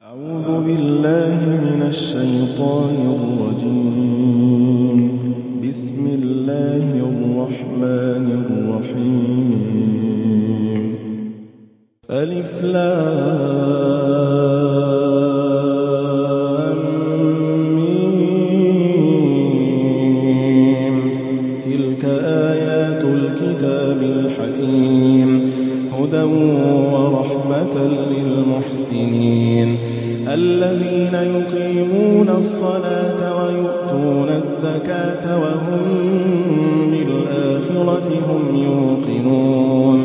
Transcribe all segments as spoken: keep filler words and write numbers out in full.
أعوذ بالله من الشيطان الرجيم. بسم الله الرحمن الرحيم. ألف لام ميم. تلك آيات الكتاب الحكيم هدى ورحمة للمحسنين الذين يقيمون الصلاة ويؤتون الزكاة وهم بالآخرة هم يوقنون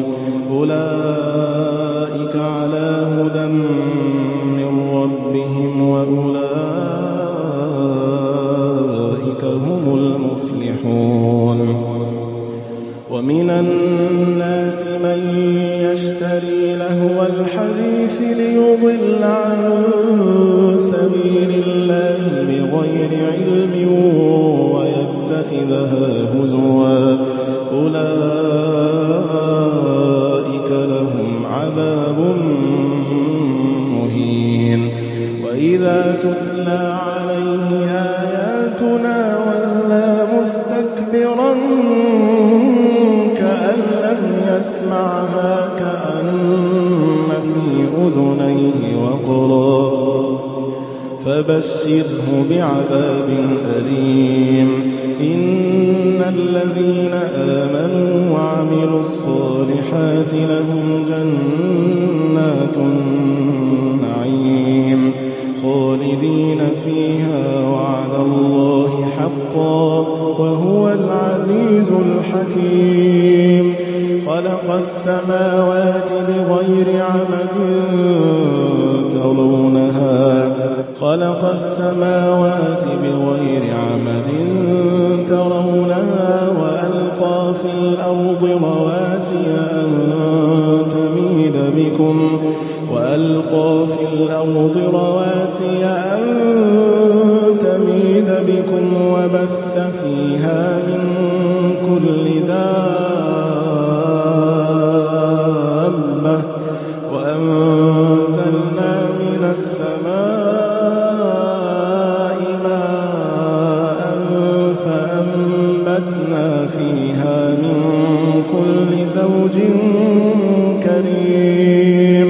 أولئك على هدى من ربهم وأولئك هم المفلحون. ومن الناس من يشتري لهو الحديث ليضل عن سبيل الله بغير علم ويتخذها هزوا أولئك لهم عذاب مهين. وإذا تتلى عليه آياتنا ولى مستكبرا كأن لم يسمعها كأن في أذنيه وقرا فبشره بعذاب أليم. إن الذين آمنوا وعملوا الصالحات لهم جنات النعيم خالدين فيها وعد الله حقا وهو العزيز الحكيم. خلق السماوات بغير عمد ترونها خلق السماوات بغير عمد ترونها وألقى في الأرض رواسي أن تميد بكم وألقى في الأرض رواسي أن تميد بكم وبث فيها من كل دابة وأنزلنا من السماء ماء فأنبتنا فيها من كل زوج كريم.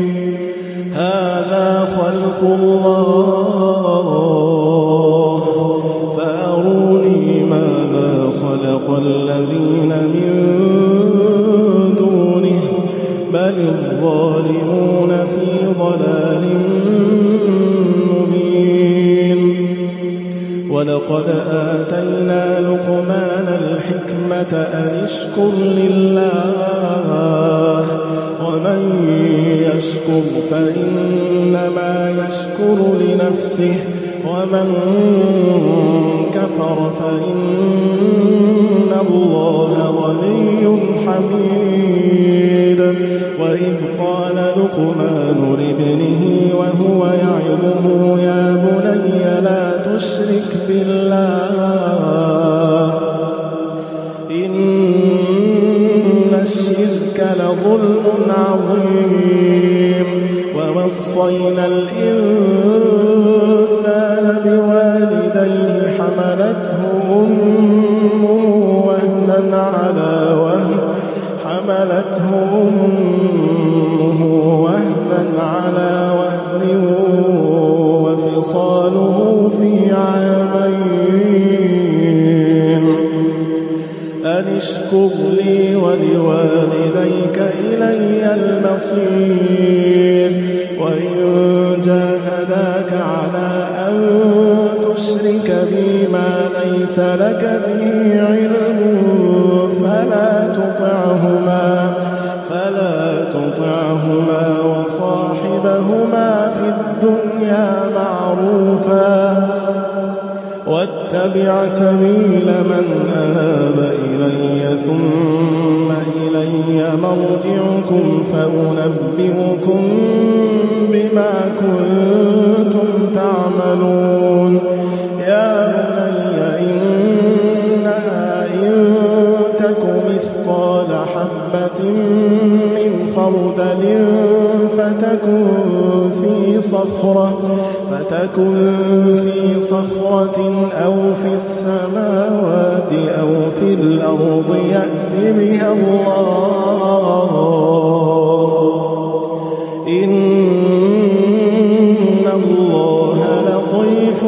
هذا خلق الله فأروني ماذا خلق الذين من دونه بل الظالمون في ضلال مبين. ولقد آتينا لقمان الحكمة أن اشكر لله ومن يشكر فإنما يشكر لنفسه ومن كفر فإن الله غني حميد. وإذ قال لقمان لابنه وهو يعظه يا بني لا تشرك بالله إن الشرك لظلم عظيم. ووصينا الإنسان بوالديه حملته أمه وهنا على وهن حملته أمه وهنا على وهن وفصاله في عامين أن اشكر لي ولوالديك إلي المصير. وإن جاهداك على أن تشرك بي ما ليس لك به علم فلا تطعهما فلا تطعهما وصاحبهما في الدنيا معروفا واتبع سبيل من أناب إلي ثم إلي مرجعكم فأنبئكم بما كنتم تعملون. يا بني إنها إن تك مثقال حبة من خردل فتكن في صخرة فتكن في صخرة أو في السماوات أو في الأرض يأت بها الله إن الله لطيف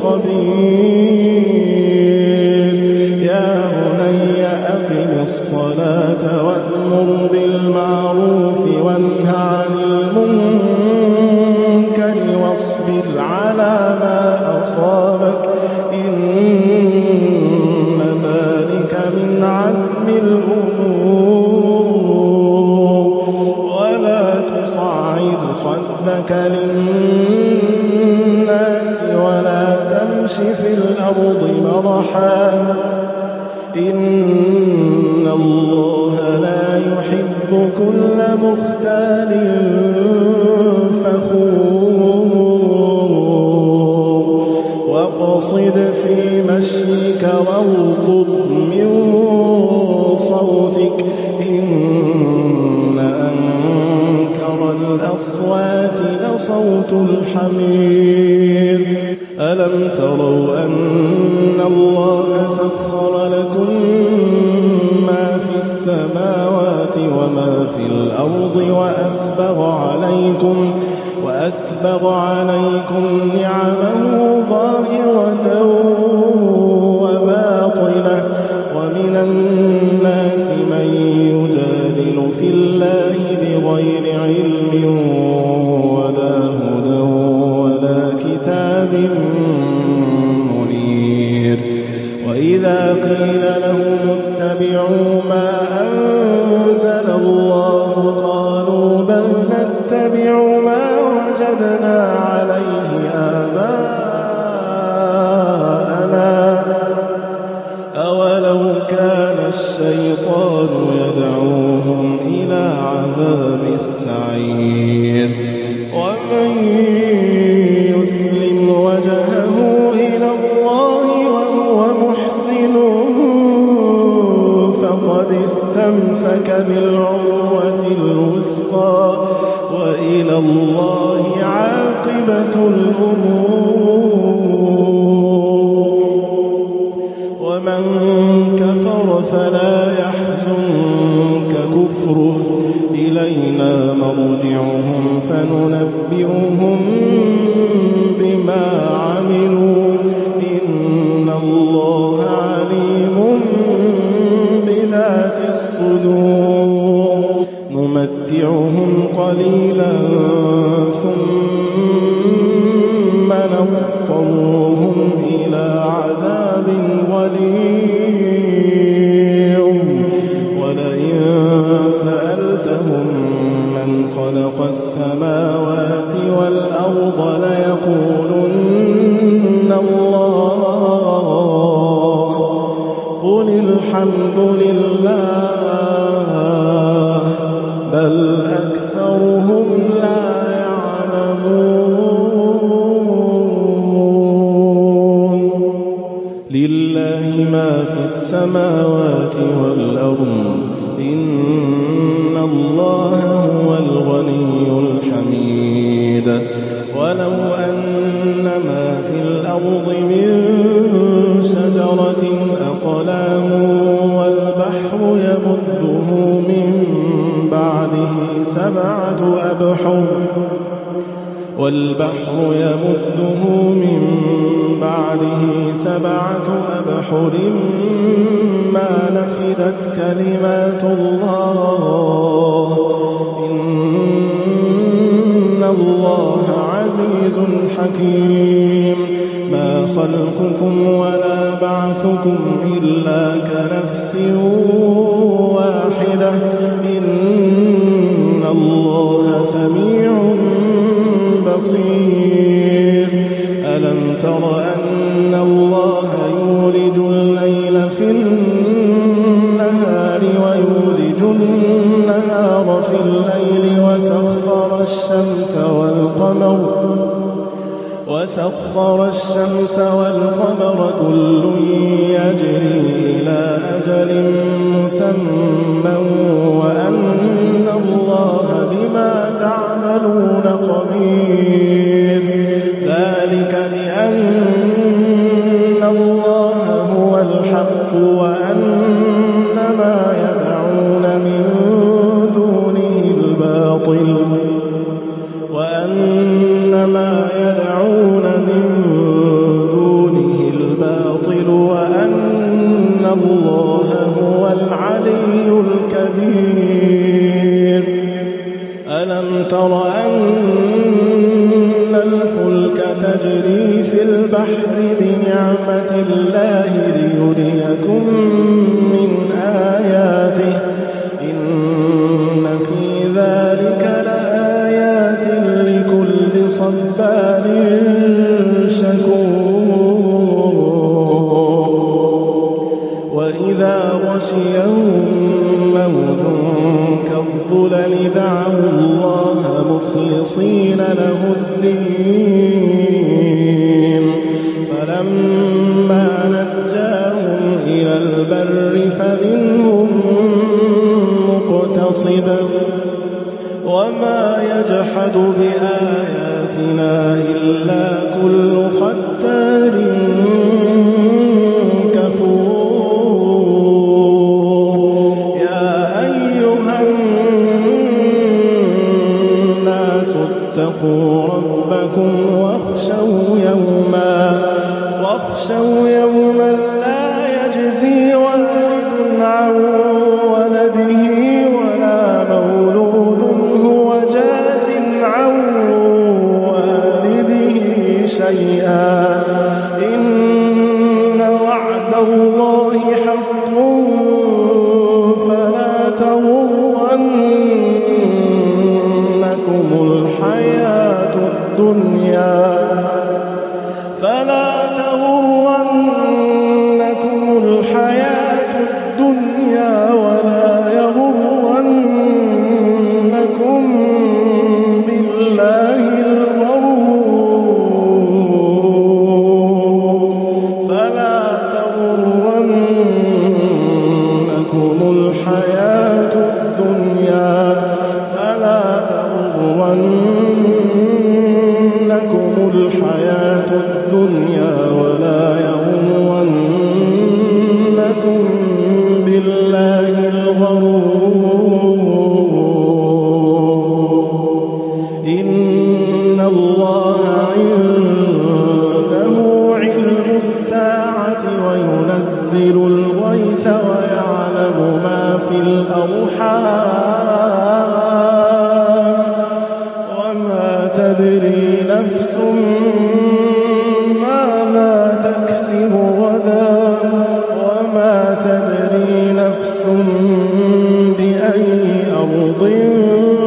خبير يا بني أقم الصلاة وأمر بالمعروف وانه عن المنكر واصبر على ما أصابك إن ذلك من عزم الأمور ولا تصعد خدك للناس ولا تمش في الأرض مرحا إن الله لا يحب كل مختال فخور واقصد في مشيك واغضض من صوتك إن أنكر الأصوات لصوت الحمير ألم تروا أن الله سخر لكم ما في السماوات وما في الأرض وأسبغ عليكم وأسبغ عليكم نعمه ظاهرة وباطنة ومن الناس من يجادل في الله بغير علم ولا هدى ولا كتاب منير وإذا قيل لهم اتبعوا ما أنزل الله قالوا بل نتبع ما وجدنا عليه آباءنا أولو كان الشيطان يدعوهم إلى عذاب السعير ومن يسلم وجهه إلى الله وهو محسن فقد استمسك بالعروة الوثقى وإلى الله عاقبة الأمور ومن كفر فلا يحزنك كفره إلينا مرجعهم فننبئهم بما عملوا إن الله عليم بذات الصدور نمتعهم قليلا ثم نضطرهم إلى عذاب غليظ ولئن سألتهم من خلق السماوات والأرض ليقولن الله قل الحمد لله بل أكثرهم لا يعلمون لله ما في السماوات والأرض إن الله هو الغني الحميد ولو أن ما في الأرض من شجرة أقلام والبحر يمده من بعده سبعة أبحر والبحر يمده من بعده سبعة أبحر ما نفدت كلمات الله إن الله عزيز حكيم ما خلقكم ولا بعثكم إلا كنفس واحدة إن الله سميع بصير ألم تر أن الله يولج الليل في النهار ويولج النهار في الليل وسخر الشمس والقمر وسخر الشمس والقمر كل يجري إلى أجل مسمى وأن الله بما تعملون تَعْمَلُونَ خَبِيرٌ ذَلِكَ بِأَنَّ اللَّهَ هُوَ الْحَقُّ وَأَنَّ مَا يَدْعُونَ مِن دُونِهِ الْبَاطِلُ وَأَنَّ مَا يَدْعُونَ مِن دُونِهِ الْبَاطِلُ وَأَنَّ اللَّهَ هُوَ الْعَلِيُّ الْكَبِيرُ أَلَمْ تَرَ أَنَّ الْفُلْكَ تَجْرِي فِي الْبَحْرِ بِنِعْمَتِ اللَّهِ لِيُرِيَكُم مِّنْ آيَاتِهِ إِنَّ فِي ذَلِكَ لَآيَاتٍ لِّكُلِّ صَبَّارٍ شَكُورٍ وَإِذَا غَشِيَهُم مَّوْجٌ كَالظُّلَلِ دَعَوُا اللَّهَ مُخْلِصِينَ لَهُ الدِّينَ فَلَمَّا نَجَّاهُمْ إِلَى الْبَرِّ فَمِنْهُم مُّقْتَصِدٌ وَمَا يَجْحَدُ بِآيَاتِنَا إِلَّا كُلُّ خَتَّارٍ كَفُورٍ يَا أَيُّهَا النَّاسُ اتَّقُوا رَبَّكُمْ وَاخْشَوْا يَوْمًا واخشوا يوما لا يجزي والد عن ولده ولا مولود هو جاز عن والده شيئا إن وعد الله حق فلا تغرنكم الحياة الدنيا فلا تغرنكم الحياة الدنيا ولا يغرنكم بالله الغرور فلا تغرنكم الحياة الدنيا فلا تغرنكم الحياة الدنيا ولا يغرنكم بالله الغرور إن الله عنده علم الساعة وينزل الغيث ويعلم ما في الأرحام وما تدري نفس ماذا تكسب غدا وما تدري نفس بأي أرض